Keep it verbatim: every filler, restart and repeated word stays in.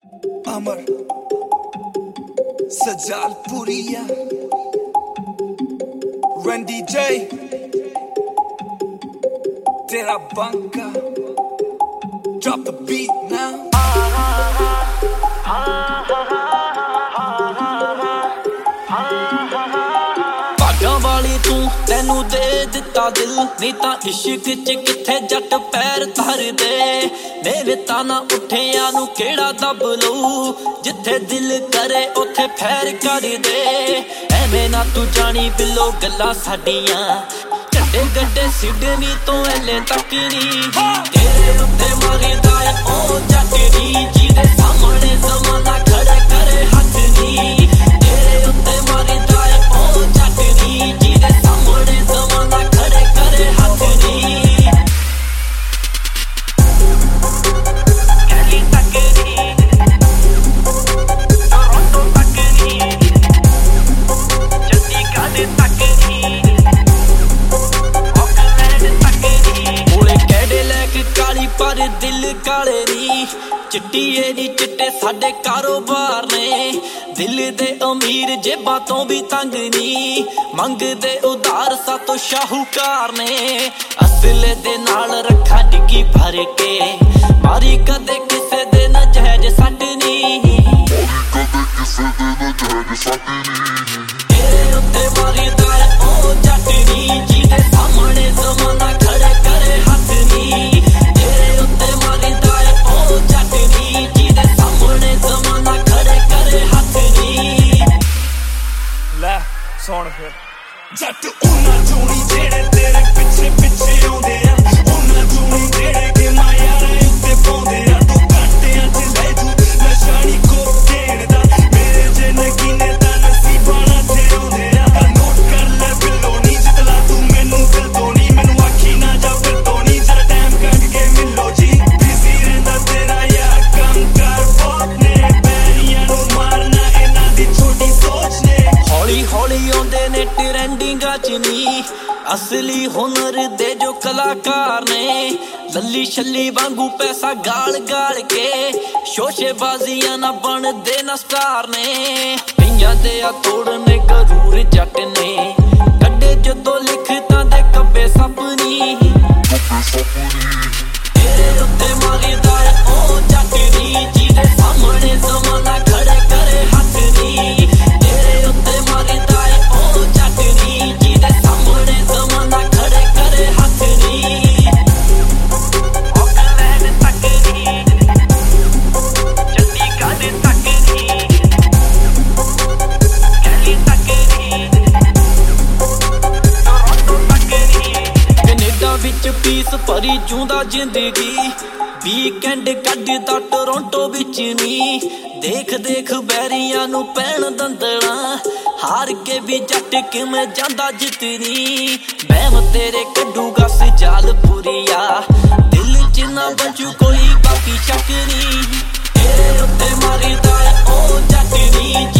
अमर सजालपुरिया रंडी जे तेरा बंका drop the beat now ਭਾਗਾਂ ਵਾਲੀ ਤੂੰ ਤੈਨੂੰ ਦੇ ਦਿੱਤਾ ਦਿਲ ਨਹੀਂ ਤਾਂ ਇਸ਼ਕ ਚ ਕਿੱਥੇ ਜੱਟ ਪੈਰ ਧਰਦੇ ਮੇਰੇ ਤਾਂ ਨਾ ਉੱਠਿਆਂ ਨੂੰ ਕਿਹੜਾ ਦੱਬ ਲਊ ਜਿੱਥੇ ਦਿਲ ਕਰੇ ਉੱਥੇ ਫੈਰ ਕਰਦੇ ਐਵੇਂ ਨਾ ਤੂੰ ਜਾਣੀ ਬਿੱਲੋ ਗੱਲਾਂ ਸਾਡੀਆਂ ਝੰਡੇ ਗੱਡੇ ਸਿਡਨੀ ਤੋਂ ਐਲੇ ਤੱਕ ਨੀ ਤੇਰੇ ਉੱਤੇ ਮਾਰਦਾ ਏ ਉਹ ਜੱਟ ਨੀ ਜਿਹਦੇ ਸਾਹਮਣੇ ਜ਼ਮਾਨਾ ਖੜਾ ਕਰੇ ਹੱਥ ਨੀ ਤੇਰੇ ਉੱਤੇ ਮਾਰਦਾ ਏ ਉਹ ਜੱਟ ਨੀ ਜਿਹਦੇ ਸਾਹਮਣੇ ਜ਼ਮਾਨਾ ਖੜਾ ਕਰੇ ਹੱਥ ਨੀ ਕਲੀ ਤੱਕ ਨੀ ਟੋਰਾਂਟੋ ਤੱਕ ਨੀ ਚੰਡੀਗੜ੍ਹ ਤੱਕ ਨੀ पर दिल काले नी चिट्टी नी चिट्टे साडे कारोबार ने दिल दे अमीर जेबां तो भी तंग नी मंगदे उधार सातों शाहूकार ने असले दे नाल रखा डिग्गी भर के मारी कदे किसे दे नजायज सट नी तेरे उत्ते मारी दा ओ जट नी जिहदे सामने ज़माना खड़े करे हथ नी सुन फिर जट उन्ना चूनी जेड़े तेरे पिछे पिछे आउंदे आ उन्ना चूनी जेड़े के माया रे उत्ते पाउंदे आ तू घंटियां च ले जू नशानी कोकेन दा मेरे जे नगीने दा नसीबाना ते आउंदे आ नोट कर ले बिल्लो नी जितला तू मैनू दिल तो नी मैनू आखी ना जा फिर तो नी जरा टाइम कट के मिलो जी बिजी रहंदा तेरा यार काम कर बहुत ने पैरियां नु मारना इना दी छोटी सोच ने हौली हौली ने ट्रेंडिंगा च नी असली हुनर दे जो कलाकार ने लली छली वांगू पैसा गाल गाल के शोशेबाजियां ना बन दे ना स्टार ने कईयां दे आ तोड़ने गरूर जट ने कड्डे जदों लिखतां दे कब्बे सपनी तेरे उत्ते मारदा ए ओ जट नी जिहदे सामने ज़माना खड़ा करे हथ नी तेरे उत्ते मारदा ए ओ जट नी जिहदे सामने ज़माना खड़ा करे हथ नी ऑकलैंड तक नी चंडीगढ़ तक नी कली तक नी टोरांटो तक नी कनेडा विच पीस भरी जूंदा जिंदगी वीकेंड कड्डदा टोरांटो विच नी देख देख बैरियां नू पैण दंदड़ा हार के भी जट किवें जांदा जितनी बहम तेरे कड्डूगा सजालपुरिया दिल च ना बचू कोई बाकी शक नी तेरे उत्ते मारदा ओ जट नी